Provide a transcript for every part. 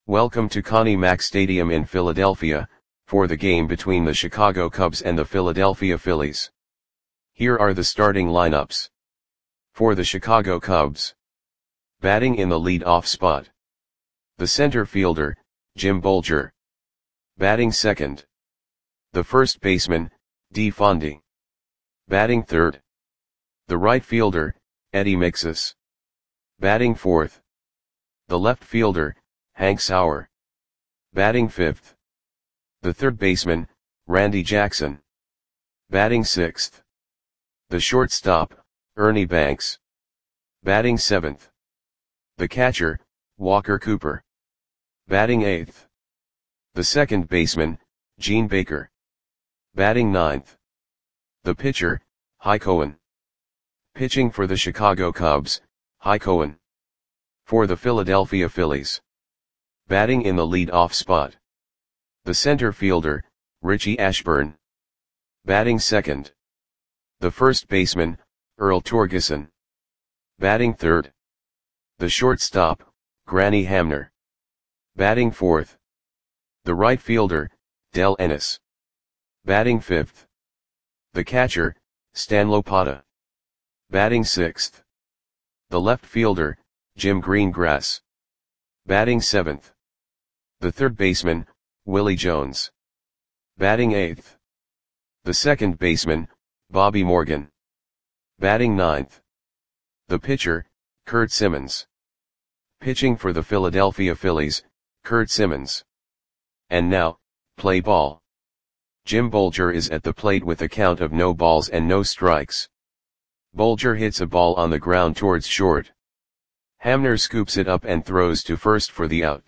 Welcome to Connie Mack Stadium in Philadelphia, for the game between the Chicago Cubs and the Philadelphia Phillies. Here are the starting lineups. For the Chicago Cubs. Batting in the lead-off spot. The center fielder, Jim Bolger. Batting second. The first baseman, Dee Fondy. Batting third. The right fielder, Eddie Mixas. Batting fourth. The left fielder, Hank Sauer. Batting fifth. The third baseman, Randy Jackson. Batting sixth. The shortstop, Ernie Banks. Batting seventh. The catcher, Walker Cooper. Batting eighth. The second baseman, Gene Baker. Batting ninth. The pitcher, Hy Cohen. Pitching for the Chicago Cubs, Hy Cohen. For the Philadelphia Phillies. Batting in the lead-off spot. The center fielder, Richie Ashburn. Batting second. The first baseman, Earl Torgeson. Batting third. The shortstop, Granny Hamner. Batting fourth. The right fielder, Del Ennis. Batting fifth. The catcher, Stan Lopata. Batting sixth. The left fielder, Jim Greengrass. Batting seventh. The third baseman, Willie Jones. Batting eighth. The second baseman, Bobby Morgan. Batting ninth. The pitcher, Curt Simmons. Pitching for the Philadelphia Phillies, Curt Simmons. And now, play ball. Jim Bolger is at the plate with a count of no balls and no strikes. Bolger hits a ball on the ground towards short. Hamner scoops it up and throws to first for the out.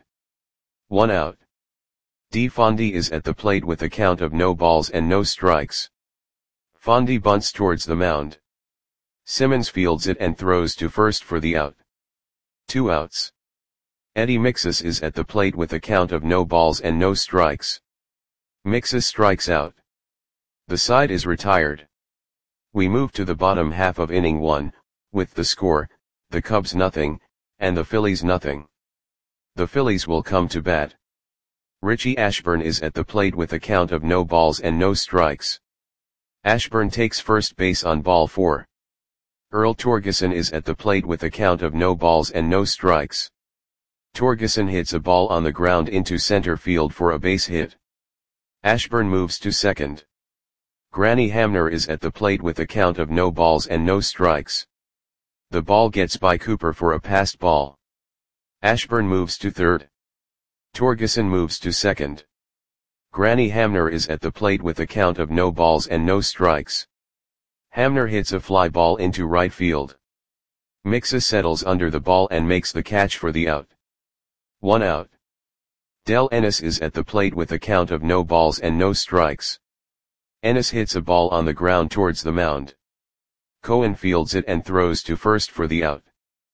1 out. Dee Fondy is at the plate with a count of no balls and no strikes. Fondy bunts towards the mound. Simmons fields it and throws to first for the out. 2 outs. Eddie Mixas is at the plate with a count of no balls and no strikes. Mixas strikes out. The side is retired. We move to the bottom half of inning 1, with the score, the Cubs nothing, and the Phillies nothing. The Phillies will come to bat. Richie Ashburn is at the plate with a count of no balls and no strikes. Ashburn takes first base on ball 4. Earl Torgeson is at the plate with a count of no balls and no strikes. Torgeson hits a ball on the ground into center field for a base hit. Ashburn moves to second. Granny Hamner is at the plate with a count of no balls and no strikes. The ball gets by Cooper for a passed ball. Ashburn moves to third. Torgeson moves to second. Granny Hamner is at the plate with a count of no balls and no strikes. Hamner hits a fly ball into right field. Mixas settles under the ball and makes the catch for the out. 1 out. Del Ennis is at the plate with a count of no balls and no strikes. Ennis hits a ball on the ground towards the mound. Cohen fields it and throws to first for the out.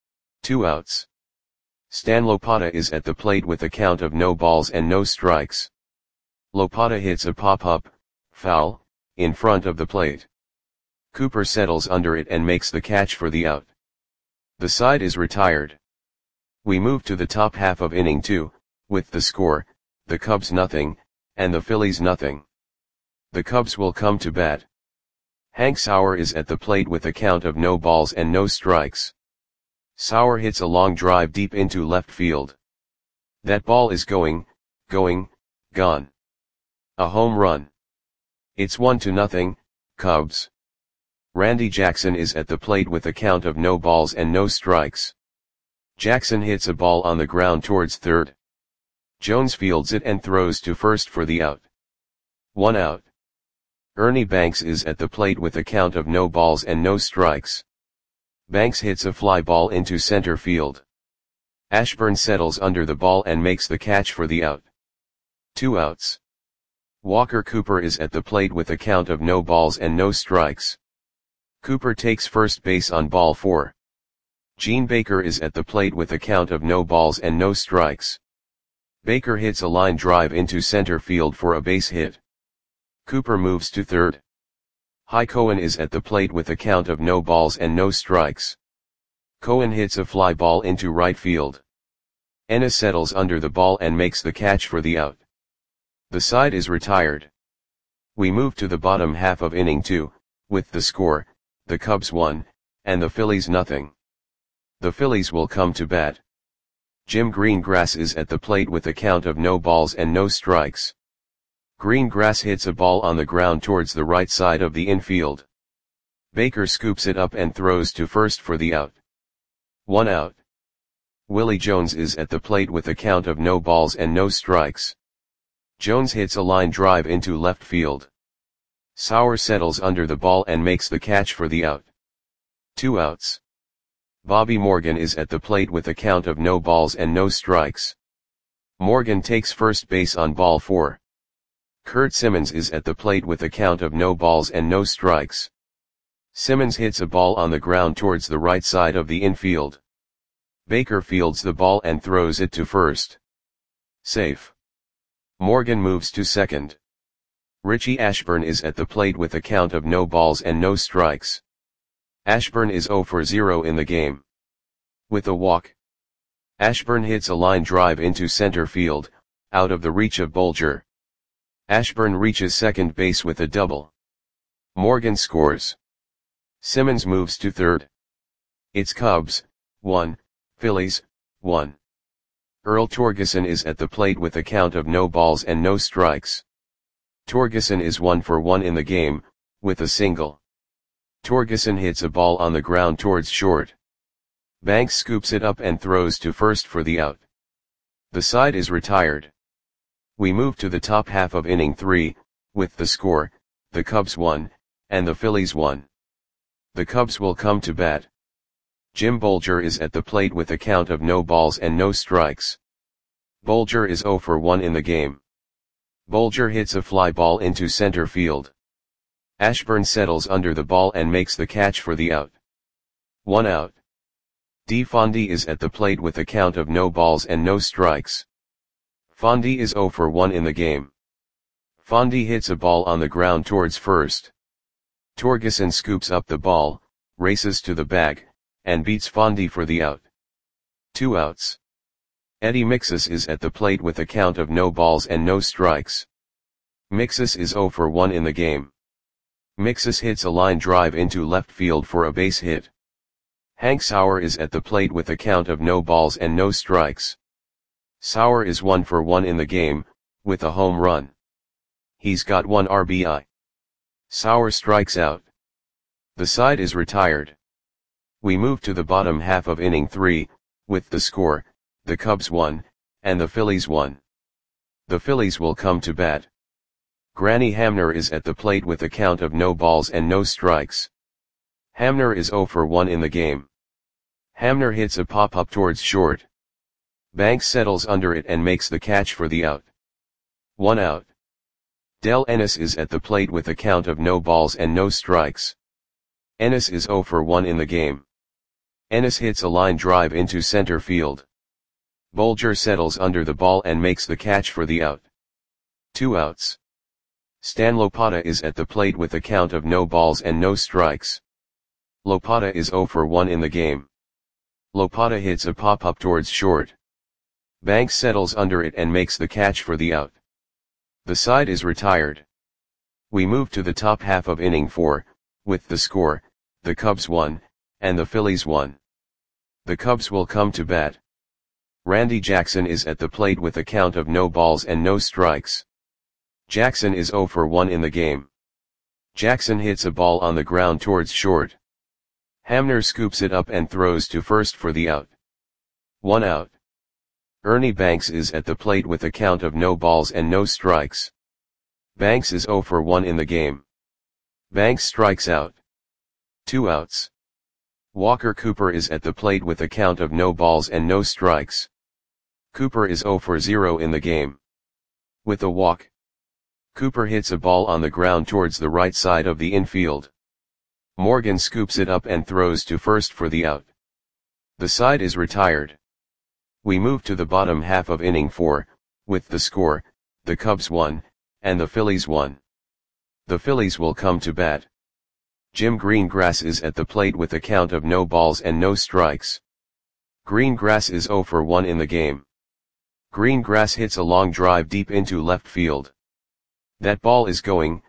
2 outs. Stan Lopata is at the plate with a count of no balls and no strikes. Lopata hits a pop-up, foul, in front of the plate. Cooper settles under it and makes the catch for the out. The side is retired. We move to the top half of inning 2, with the score, the Cubs nothing, and the Phillies nothing. The Cubs will come to bat. Hank Sauer is at the plate with a count of no balls and no strikes. Sauer hits a long drive deep into left field. That ball is gone. A home run. It's 1-0, Cubs. Randy Jackson is at the plate with a count of no balls and no strikes. Jackson hits a ball on the ground towards third. Jones fields it and throws to first for the out. 1 out. Ernie Banks is at the plate with a count of no balls and no strikes. Banks hits a fly ball into center field. Ashburn settles under the ball and makes the catch for the out. 2 outs. Walker Cooper is at the plate with a count of no balls and no strikes. Cooper takes first base on ball 4. Gene Baker is at the plate with a count of no balls and no strikes. Baker hits a line drive into center field for a base hit. Cooper moves to third. Hy Cohen is at the plate with a count of no balls and no strikes. Cohen hits a fly ball into right field. Ennis settles under the ball and makes the catch for the out. The side is retired. We move to the bottom half of inning 2, with the score, the Cubs 1, and the Phillies nothing. The Phillies will come to bat. Jim Greengrass is at the plate with a count of no balls and no strikes. Greengrass hits a ball on the ground towards the right side of the infield. Baker scoops it up and throws to first for the out. 1 out. Willie Jones is at the plate with a count of no balls and no strikes. Jones hits a line drive into left field. Sauer settles under the ball and makes the catch for the out. 2 outs. Bobby Morgan is at the plate with a count of no balls and no strikes. Morgan takes first base on ball 4. Kurt Simmons is at the plate with a count of no balls and no strikes. Simmons hits a ball on the ground towards the right side of the infield. Baker fields the ball and throws it to first. Safe. Morgan moves to second. Richie Ashburn is at the plate with a count of no balls and no strikes. Ashburn is 0 for 0 in the game. With a walk. Ashburn hits a line drive into center field, out of the reach of Bolger. Ashburn reaches second base with a double. Morgan scores. Simmons moves to third. It's Cubs, 1, Phillies, 1. Earl Torgeson is at the plate with a count of no balls and no strikes. Torgeson is 1 for 1 in the game, with a single. Torgeson hits a ball on the ground towards short. Banks scoops it up and throws to first for the out. The side is retired. We move to the top half of inning 3, with the score, the Cubs 1, and the Phillies 1. The Cubs will come to bat. Jim Bolger is at the plate with a count of no balls and no strikes. Bolger is 0 for 1 in the game. Bolger hits a fly ball into center field. Ashburn settles under the ball and makes the catch for the out. 1 out. D. Fondy is at the plate with a count of no balls and no strikes. Fondy is 0 for 1 in the game. Fondy hits a ball on the ground towards first. Torgeson scoops up the ball, races to the bag, and beats Fondy for the out. 2 outs. Eddie Mixus is at the plate with a count of no balls and no strikes. Mixus is 0 for 1 in the game. Mixus hits a line drive into left field for a base hit. Hank Sauer is at the plate with a count of no balls and no strikes. Sauer is 1 for 1 in the game, with a home run. He's got 1 RBI. Sauer strikes out. The side is retired. We move to the bottom half of inning 3, with the score, the Cubs 1, and the Phillies 1. The Phillies will come to bat. Granny Hamner is at the plate with a count of no balls and no strikes. Hamner is 0 for 1 in the game. Hamner hits a pop-up towards short. Banks settles under it and makes the catch for the out. 1 out. Del Ennis is at the plate with a count of no balls and no strikes. Ennis is 0 for 1 in the game. Ennis hits a line drive into center field. Bolger settles under the ball and makes the catch for the out. 2 outs. Stan Lopata is at the plate with a count of no balls and no strikes. Lopata is 0 for 1 in the game. Lopata hits a pop-up towards short. Banks settles under it and makes the catch for the out. The side is retired. We move to the top half of inning 4, with the score, the Cubs 1, and the Phillies 1. The Cubs will come to bat. Randy Jackson is at the plate with a count of no balls and no strikes. Jackson is 0 for 1 in the game. Jackson hits a ball on the ground towards short. Hamner scoops it up and throws to first for the out. 1 out. Ernie Banks is at the plate with a count of no balls and no strikes. Banks is 0 for 1 in the game. Banks strikes out. 2 outs. Walker Cooper is at the plate with a count of no balls and no strikes. Cooper is 0 for 0 in the game. With a walk. Cooper hits a ball on the ground towards the right side of the infield. Morgan scoops it up and throws to first for the out. The side is retired. We move to the bottom half of inning 4, with the score, the Cubs 1, and the Phillies 1. The Phillies will come to bat. Jim Greengrass is at the plate with a count of no balls and no strikes. Greengrass is 0 for 1 in the game. Greengrass hits a long drive deep into left field. That ball is going,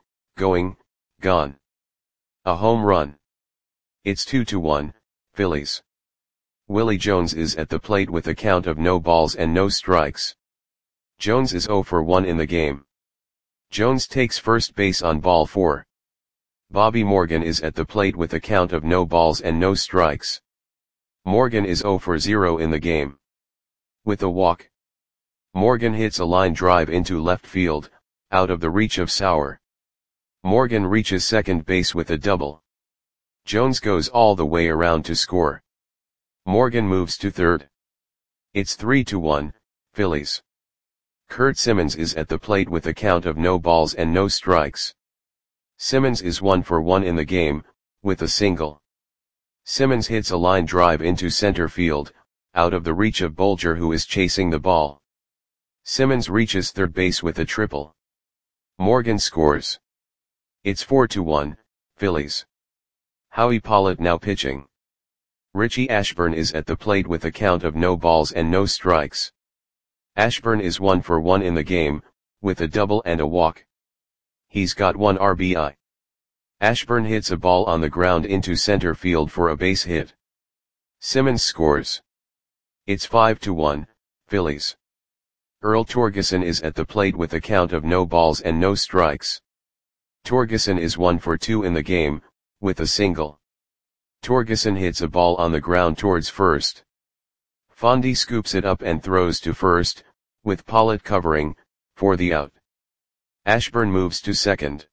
gone. A home run. It's 2-1, Phillies. Willie Jones is at the plate with a count of no balls and no strikes. Jones is 0 for 1 in the game. Jones takes first base on ball 4. Bobby Morgan is at the plate with a count of no balls and no strikes. Morgan is 0 for 0 in the game. With a walk, Morgan hits a line drive into left field, out of the reach of Sauer. Morgan reaches second base with a double. Jones goes all the way around to score. Morgan moves to third. It's 3-1, Phillies. Kurt Simmons is at the plate with a count of no balls and no strikes. Simmons is 1 for 1 in the game, with a single. Simmons hits a line drive into center field, out of the reach of Bolger, who is chasing the ball. Simmons reaches third base with a triple. Morgan scores. It's 4-1, Phillies. Howie Pollitt now pitching. Richie Ashburn is at the plate with a count of no balls and no strikes. Ashburn is 1 for 1 in the game, with a double and a walk. He's got 1 RBI. Ashburn hits a ball on the ground into center field for a base hit. Simmons scores. It's 5-1, Phillies. Earl Torgeson is at the plate with a count of no balls and no strikes. Torgeson is 1 for 2 in the game, with a single. Torgeson hits a ball on the ground towards first. Fondy scoops it up and throws to first, with Pollitt covering, for the out. Ashburn moves to second.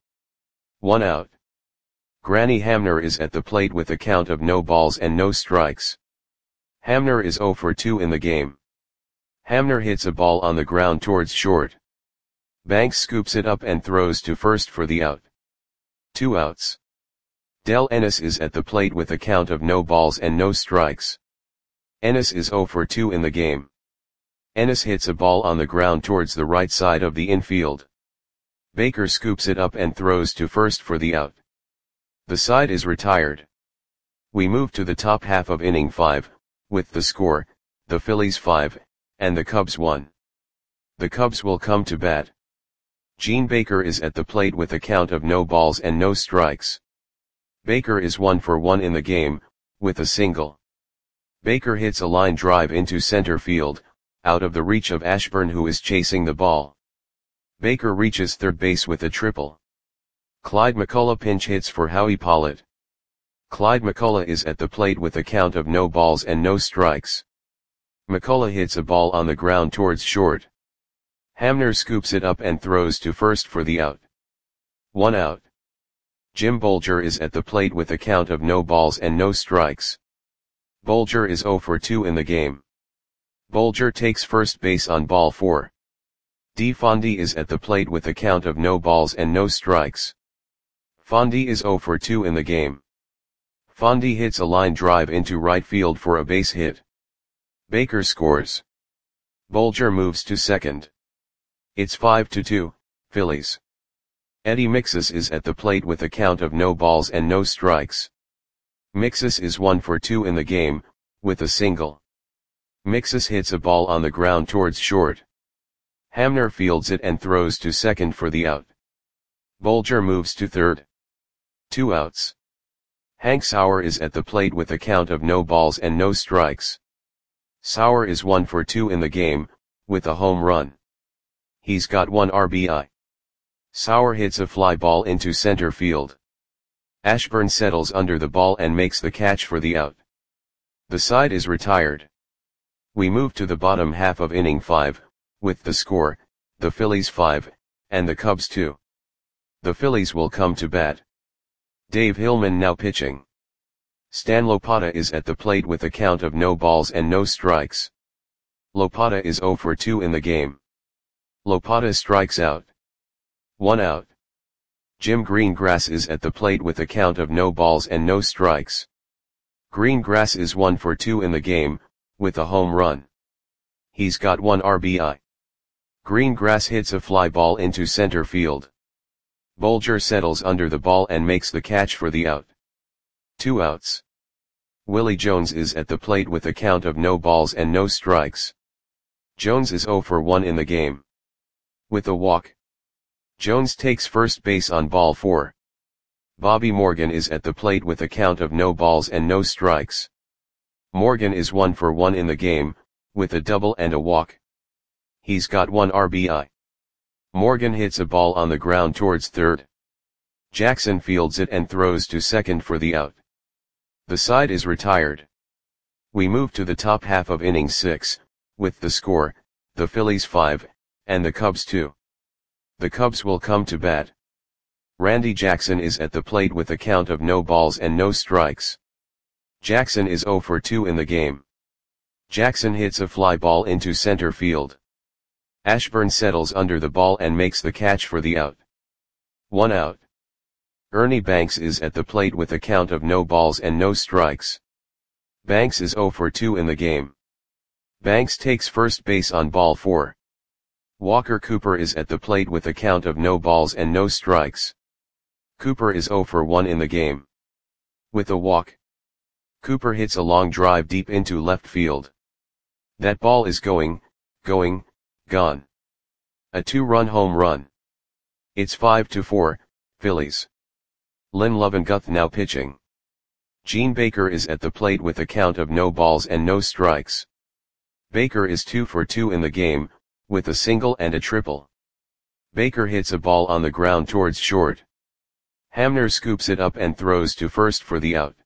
1 out. Granny Hamner is at the plate with a count of no balls and no strikes. Hamner is 0 for 2 in the game. Hamner hits a ball on the ground towards short. Banks scoops it up and throws to first for the out. 2 outs. Del Ennis is at the plate with a count of no balls and no strikes. Ennis is 0 for 2 in the game. Ennis hits a ball on the ground towards the right side of the infield. Baker scoops it up and throws to first for the out. The side is retired. We move to the top half of inning 5, with the score, the Phillies 5, and the Cubs 1. The Cubs will come to bat. Gene Baker is at the plate with a count of no balls and no strikes. Baker is 1 for 1 in the game, with a single. Baker hits a line drive into center field, out of the reach of Ashburn, who is chasing the ball. Baker reaches third base with a triple. Clyde McCullough pinch hits for Howie Pollitt. Clyde McCullough is at the plate with a count of no balls and no strikes. McCullough hits a ball on the ground towards short. Hamner scoops it up and throws to first for the out. 1 out. Jim Bolger is at the plate with a count of no balls and no strikes. Bolger is 0 for 2 in the game. Bolger takes first base on ball 4. D. Fondy is at the plate with a count of no balls and no strikes. Fondy is 0 for 2 in the game. Fondy hits a line drive into right field for a base hit. Baker scores. Bolger moves to second. It's 5-2, Phillies. Eddie Mixus is at the plate with a count of no balls and no strikes. Mixus is 1 for 2 in the game, with a single. Mixus hits a ball on the ground towards short. Hamner fields it and throws to second for the out. Bolger moves to third. 2 outs. Hank Sauer is at the plate with a count of no balls and no strikes. Sauer is 1 for 2 in the game, with a home run. He's got 1 RBI. Sauer hits a fly ball into center field. Ashburn settles under the ball and makes the catch for the out. The side is retired. We move to the bottom half of inning 5, with the score, the Phillies 5, and the Cubs 2. The Phillies will come to bat. Dave Hillman now pitching. Stan Lopata is at the plate with a count of no balls and no strikes. Lopata is 0 for 2 in the game. Lopata strikes out. 1 out. Jim Greengrass is at the plate with a count of no balls and no strikes. Greengrass is 1 for 2 in the game, with a home run. He's got 1 RBI. Greengrass hits a fly ball into center field. Bolger settles under the ball and makes the catch for the out. 2 outs. Willie Jones is at the plate with a count of no balls and no strikes. Jones is 0 for 1 in the game. With a walk, Jones takes first base on ball 4. Bobby Morgan is at the plate with a count of no balls and no strikes. Morgan is 1 for 1 in the game, with a double and a walk. He's got 1 RBI. Morgan hits a ball on the ground towards third. Jackson fields it and throws to second for the out. The side is retired. We move to the top half of inning 6, with the score, the Phillies 5, and the Cubs 2. The Cubs will come to bat. Randy Jackson is at the plate with a count of no balls and no strikes. Jackson is 0 for 2 in the game. Jackson hits a fly ball into center field. Ashburn settles under the ball and makes the catch for the out. 1 out. Ernie Banks is at the plate with a count of no balls and no strikes. Banks is 0 for 2 in the game. Banks takes first base on ball 4. Walker Cooper is at the plate with a count of no balls and no strikes. Cooper is 0 for 1 in the game. With a walk, Cooper hits a long drive deep into left field. That ball is gone. A 2-run home run. It's 5-4, Phillies. Lynn Lovinguth now pitching. Gene Baker is at the plate with a count of no balls and no strikes. Baker is 2 for 2 in the game, with a single and a triple. Baker hits a ball on the ground towards short. Hamner scoops it up and throws to first for the out.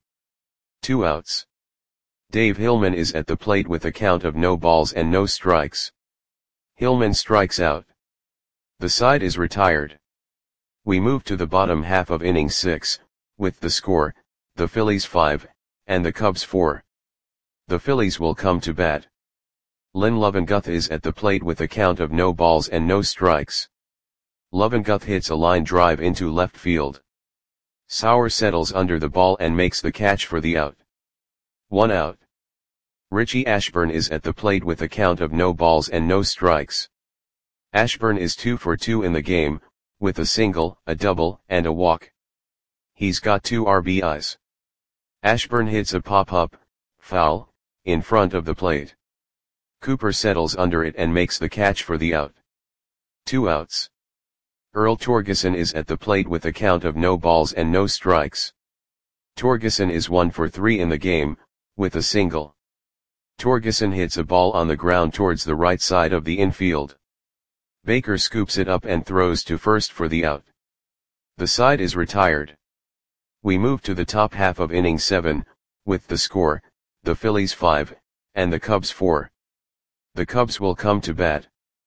2 outs. Dave Hillman is at the plate with a count of no balls and no strikes. Hillman strikes out. The side is retired. We move to the bottom half of inning 6, with the score, the Phillies 5, and the Cubs 4. The Phillies will come to bat. Lynn Lovinguth is at the plate with a count of no balls and no strikes. Lovinguth hits a line drive into left field. Sauer settles under the ball and makes the catch for the out. 1 out. Richie Ashburn is at the plate with a count of no balls and no strikes. Ashburn is 2 for 2 in the game, with a single, a double, and a walk. He's got 2 RBIs. Ashburn hits a pop-up, foul, in front of the plate. Cooper settles under it and makes the catch for the out. 2 outs. Earl Torgeson is at the plate with a count of no balls and no strikes. Torgeson is 1 for 3 in the game, with a single. Torgeson hits a ball on the ground towards the right side of the infield. Baker scoops it up and throws to first for the out. The side is retired. We move to the top half of inning 7, with the score, the Phillies 5, and the Cubs 4. The Cubs will come to bat.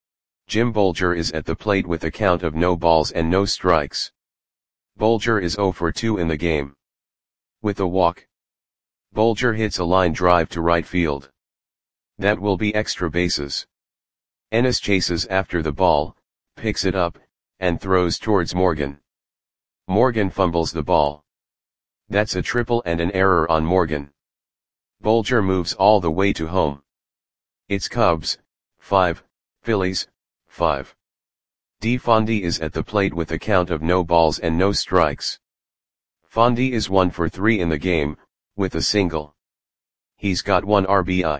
Jim Bolger is at the plate with a count of no balls and no strikes. Bolger is 0 for 2 in the game. With a walk, Bolger hits a line drive to right field. That will be extra bases. Ennis chases after the ball, picks it up, and throws towards Morgan. Morgan fumbles the ball. That's a triple and an error on Morgan. Bolger moves all the way to home. It's Cubs 5, Phillies 5. D. Fondy is at the plate with a count of no balls and no strikes. Fondy is 1 for 3 in the game, with a single. He's got 1 RBI.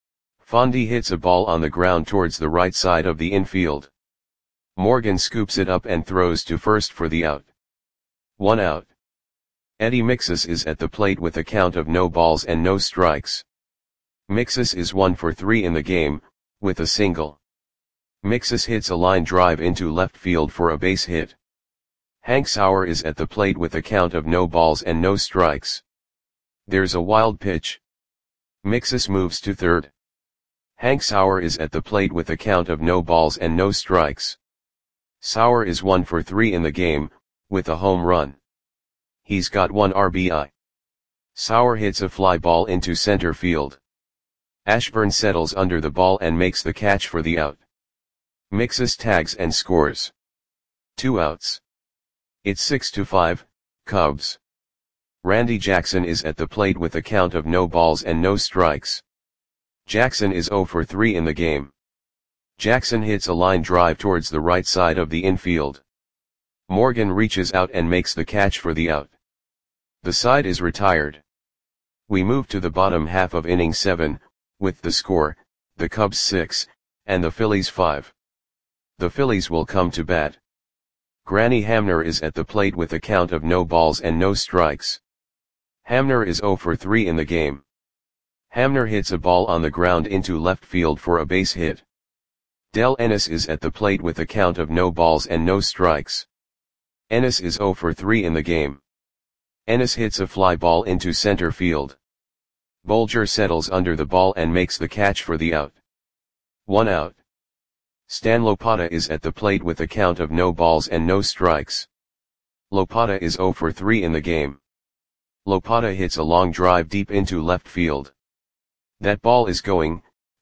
Fondy hits a ball on the ground towards the right side of the infield. Morgan scoops it up and throws to first for the out. 1 out. Eddie Mixus is at the plate with a count of no balls and no strikes. Mixus is 1 for 3 in the game, with a single. Mixus hits a line drive into left field for a base hit. Hank Sauer is at the plate with a count of no balls and no strikes. There's a wild pitch. Mixus moves to third. Hank Sauer is at the plate with a count of no balls and no strikes. Sauer is 1 for 3 in the game, with a home run. He's got 1 RBI. Sauer hits a fly ball into center field. Ashburn settles under the ball and makes the catch for the out. Mixus tags and scores. 2 outs. It's 6-5, Cubs. Randy Jackson is at the plate with a count of no balls and no strikes. Jackson is 0 for 3 in the game. Jackson hits a line drive towards the right side of the infield. Morgan reaches out and makes the catch for the out. The side is retired. We move to the bottom half of inning 7, with the score, the Cubs 6, and the Phillies 5. The Phillies will come to bat. Granny Hamner is at the plate with a count of no balls and no strikes. Hamner is 0 for 3 in the game. Hamner hits a ball on the ground into left field for a base hit. Del Ennis is at the plate with a count of no balls and no strikes. Ennis is 0 for 3 in the game. Ennis hits a fly ball into center field. Bolger settles under the ball and makes the catch for the out. 1 out. Stan Lopata is at the plate with a count of no balls and no strikes. Lopata is 0 for 3 in the game. Lopata hits a long drive deep into left field. That ball is gone.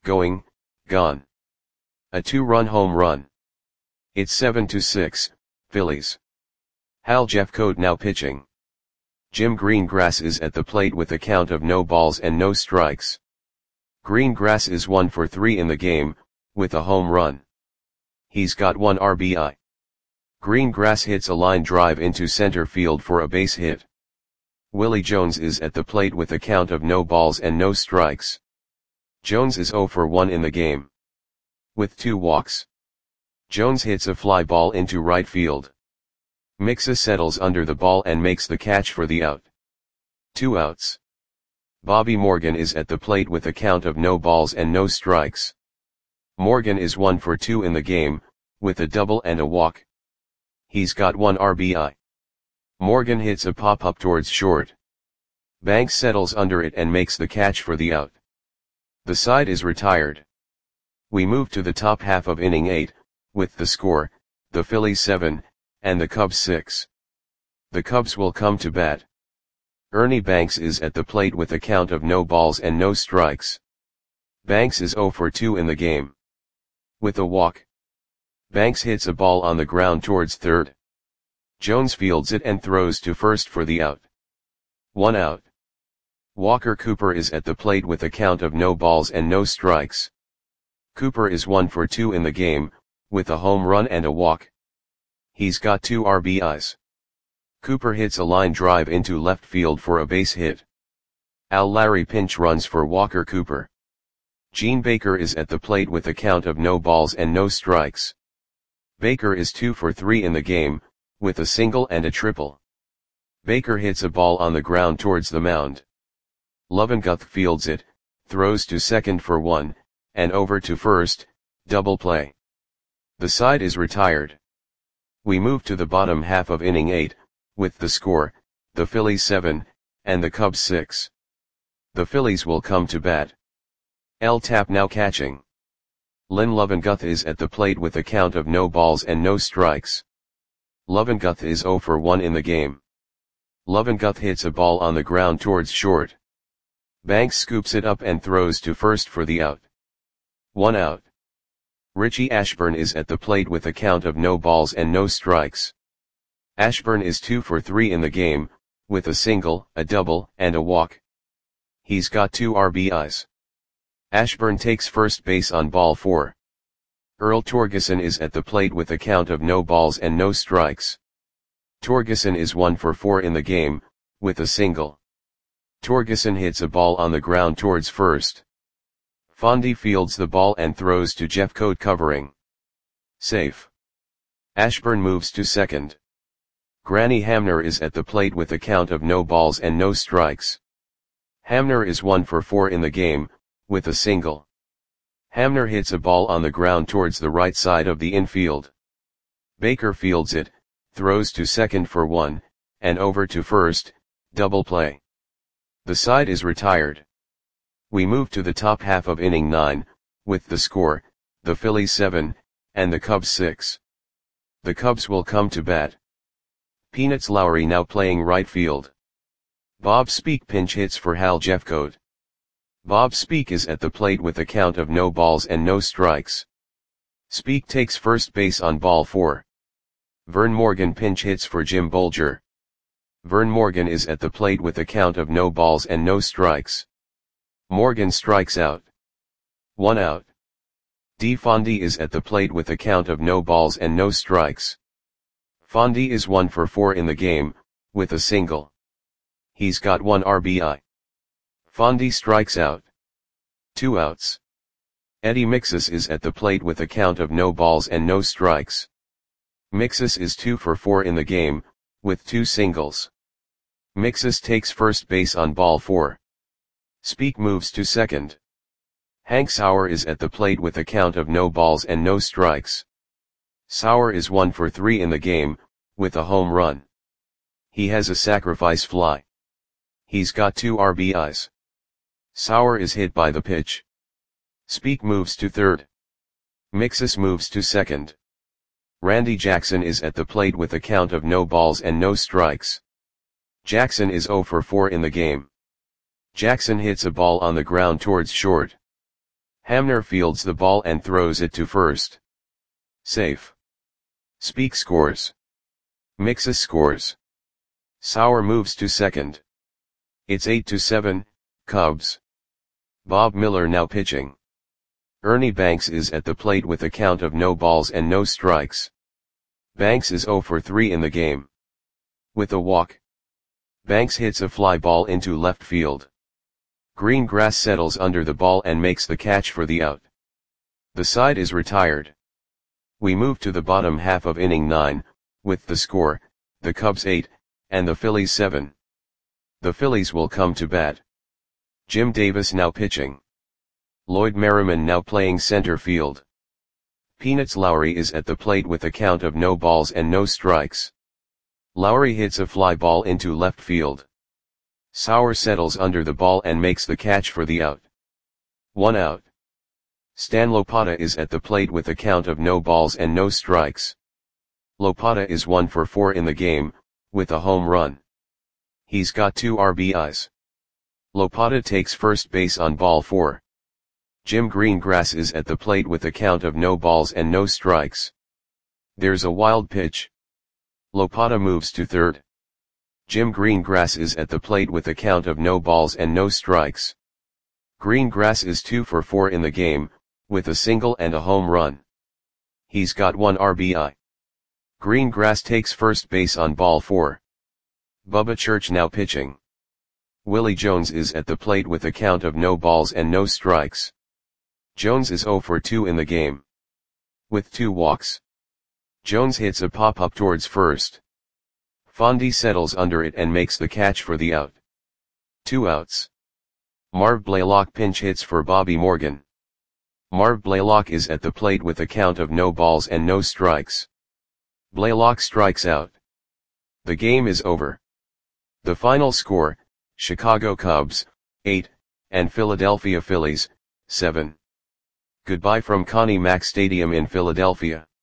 A 2-run home run. It's 7-6, Phillies. Hal Jeffcoat now pitching. Jim Greengrass is at the plate with a count of no balls and no strikes. Greengrass is 1 for 3 in the game, with a home run. He's got 1 RBI. Greengrass hits a line drive into center field for a base hit. Willie Jones is at the plate with a count of no balls and no strikes. Jones is 0 for 1 in the game. With 2 walks. Jones hits a fly ball into right field. Mixa settles under the ball and makes the catch for the out. 2 outs. Bobby Morgan is at the plate with a count of no balls and no strikes. Morgan is 1 for 2 in the game, with a double and a walk. He's got 1 RBI. Morgan hits a pop-up towards short. Banks settles under it and makes the catch for the out. The side is retired. We move to the top half of inning 8, with the score, the Phillies 7, and the Cubs 6. The Cubs will come to bat. Ernie Banks is at the plate with a count of no balls and no strikes. Banks is 0 for 2 in the game. With a walk. Banks hits a ball on the ground towards third. Jones fields it and throws to first for the out. 1 out. Walker Cooper is at the plate with a count of no balls and no strikes. Cooper is 1 for 2 in the game, with a home run and a walk. He's got 2 RBIs. Cooper hits a line drive into left field for a base hit. Al Larry pinch runs for Walker Cooper. Gene Baker is at the plate with a count of no balls and no strikes. Baker is 2 for 3 in the game, with a single and a triple. Baker hits a ball on the ground towards the mound. Lovenguth fields it, throws to second for 1, and over to first, double play. The side is retired. We move to the bottom half of inning 8, with the score, the Phillies 7, and the Cubs 6. The Phillies will come to bat. L. Tap now catching. Len Lovenguth is at the plate with a count of no balls and no strikes. Lovenguth is 0 for 1 in the game. Lovenguth hits a ball on the ground towards short. Banks scoops it up and throws to first for the out. 1 out. Richie Ashburn is at the plate with a count of no balls and no strikes. Ashburn is 2 for 3 in the game, with a single, a double, and a walk. He's got 2 RBIs. Ashburn takes first base on ball 4. Earl Torgeson is at the plate with a count of no balls and no strikes. Torgeson is 1 for 4 in the game, with a single. Torgeson hits a ball on the ground towards first. Fondy fields the ball and throws to Jeffcoat covering. Safe. Ashburn moves to second. Granny Hamner is at the plate with a count of no balls and no strikes. Hamner is 1 for 4 in the game, with a single. Hamner hits a ball on the ground towards the right side of the infield. Baker fields it, throws to second for 1, and over to first, double play. The side is retired. We move to the top half of inning 9, with the score, the Phillies 7, and the Cubs 6. The Cubs will come to bat. Peanuts Lowry now playing right field. Bob Speak pinch hits for Hal Jeffcoat. Bob Speak is at the plate with a count of no balls and no strikes. Speak takes first base on ball 4. Vern Morgan pinch hits for Jim Bolger. Vern Morgan is at the plate with a count of no balls and no strikes. Morgan strikes out. 1 out. D. Fondy is at the plate with a count of no balls and no strikes. Fondy is 1 for 4 in the game, with a single. He's got 1 RBI. Fondy strikes out. 2 outs. Eddie Mixus is at the plate with a count of no balls and no strikes. Mixus is 2 for 4 in the game, with 2 singles. Mixus takes first base on ball 4. Speak moves to second. Hank Sauer is at the plate with a count of no balls and no strikes. Sauer is 1 for 3 in the game, with a home run. He has a sacrifice fly. He's got 2 RBIs. Sauer is hit by the pitch. Speak moves to third. Mixus moves to second. Randy Jackson is at the plate with a count of no balls and no strikes. Jackson is 0 for 4 in the game. Jackson hits a ball on the ground towards short. Hamner fields the ball and throws it to first. Safe. Speak scores. Mixus scores. Sauer moves to second. It's 8-7, Cubs. Bob Miller now pitching. Ernie Banks is at the plate with a count of no balls and no strikes. Banks is 0 for 3 in the game. With a walk. Banks hits a fly ball into left field. Greengrass settles under the ball and makes the catch for the out. The side is retired. We move to the bottom half of inning 9, with the score, the Cubs 8, and the Phillies 7. The Phillies will come to bat. Jim Davis now pitching. Lloyd Merriman now playing center field. Peanuts Lowry is at the plate with a count of no balls and no strikes. Lowry hits a fly ball into left field. Sauer settles under the ball and makes the catch for the out. 1 out. Stan Lopata is at the plate with a count of no balls and no strikes. Lopata is 1 for 4 in the game, with a home run. He's got 2 RBIs. Lopata takes first base on ball 4. Jim Greengrass is at the plate with a count of no balls and no strikes. There's a wild pitch. Lopata moves to third. Jim Greengrass is at the plate with a count of no balls and no strikes. Greengrass is 2 for 4 in the game, with a single and a home run. He's got 1 RBI. Greengrass takes first base on ball 4. Bubba Church now pitching. Willie Jones is at the plate with a count of no balls and no strikes. Jones is 0 for 2 in the game. With 2 walks. Jones hits a pop-up towards first. Fondy settles under it and makes the catch for the out. 2 outs. Marv Blaylock pinch hits for Bobby Morgan. Marv Blaylock is at the plate with a count of no balls and no strikes. Blaylock strikes out. The game is over. The final score, Chicago Cubs, 8, and Philadelphia Phillies, 7. Goodbye from Connie Mack Stadium in Philadelphia.